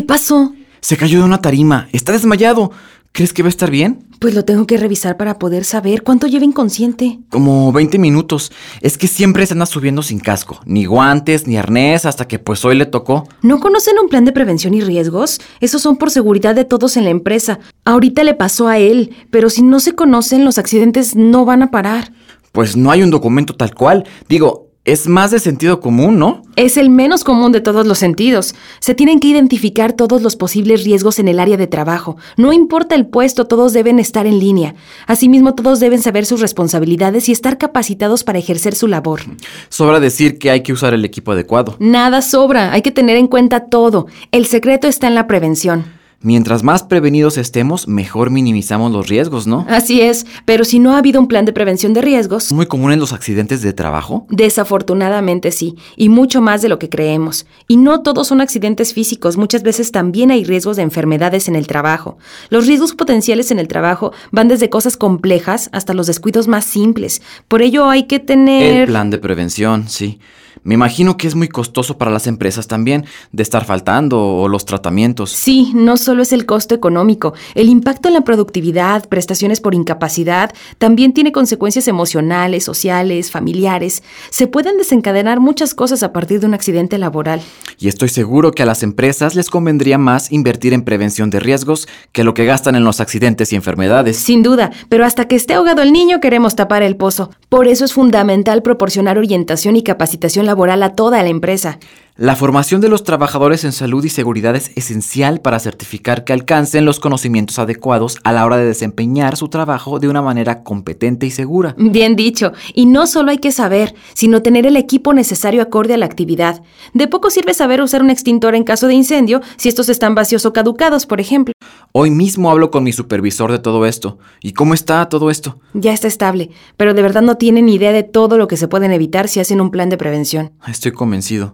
pasó? Se cayó de una tarima. Está desmayado. ¿Crees que va a estar bien? Pues lo tengo que revisar para poder saber cuánto lleva inconsciente. Como 20 minutos. Es que siempre se anda subiendo sin casco. Ni guantes, ni arnés, hasta que pues hoy le tocó. ¿No conocen un plan de prevención y riesgos? Esos son por seguridad de todos en la empresa. Ahorita le pasó a él, pero si no se conocen, los accidentes no van a parar. Pues no hay un documento tal cual. Digo, es más de sentido común, ¿no? Es el menos común de todos los sentidos. Se tienen que identificar todos los posibles riesgos en el área de trabajo. No importa el puesto, todos deben estar en línea. Asimismo, todos deben saber sus responsabilidades y estar capacitados para ejercer su labor. Sobra decir que hay que usar el equipo adecuado. Nada sobra, hay que tener en cuenta todo. El secreto está en la prevención. Mientras más prevenidos estemos, mejor minimizamos los riesgos, ¿no? Así es, pero si no ha habido un plan de prevención de riesgos... ¿Es muy común en los accidentes de trabajo? Desafortunadamente sí, y mucho más de lo que creemos. Y no todos son accidentes físicos, muchas veces también hay riesgos de enfermedades en el trabajo. Los riesgos potenciales en el trabajo van desde cosas complejas hasta los descuidos más simples. Por ello hay que tener... El plan de prevención, sí. Me imagino que es muy costoso para las empresas también, de estar faltando o los tratamientos. Sí, no solo es el costo económico. El impacto en la productividad, prestaciones por incapacidad, también tiene consecuencias emocionales, sociales, familiares. Se pueden desencadenar muchas cosas a partir de un accidente laboral. Y estoy seguro que a las empresas les convendría más invertir en prevención de riesgos que lo que gastan en los accidentes y enfermedades. Sin duda, pero hasta que esté ahogado el niño queremos tapar el pozo. Por eso es fundamental proporcionar orientación y capacitación laboral a toda la empresa. La formación de los trabajadores en salud y seguridad es esencial para certificar que alcancen los conocimientos adecuados a la hora de desempeñar su trabajo de una manera competente y segura. Bien dicho. Y no solo hay que saber, sino tener el equipo necesario acorde a la actividad. De poco sirve saber usar un extintor en caso de incendio si estos están vacíos o caducados, por ejemplo. Hoy mismo hablo con mi supervisor de todo esto. ¿Y cómo está todo esto? Ya está estable, pero de verdad no tienen ni idea de todo lo que se pueden evitar si hacen un plan de prevención. Estoy convencido.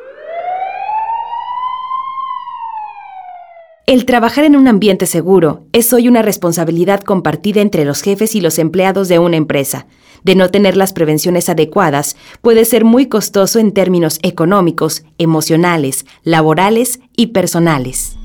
El trabajar en un ambiente seguro es hoy una responsabilidad compartida entre los jefes y los empleados de una empresa. De no tener las prevenciones adecuadas, puede ser muy costoso en términos económicos, emocionales, laborales y personales.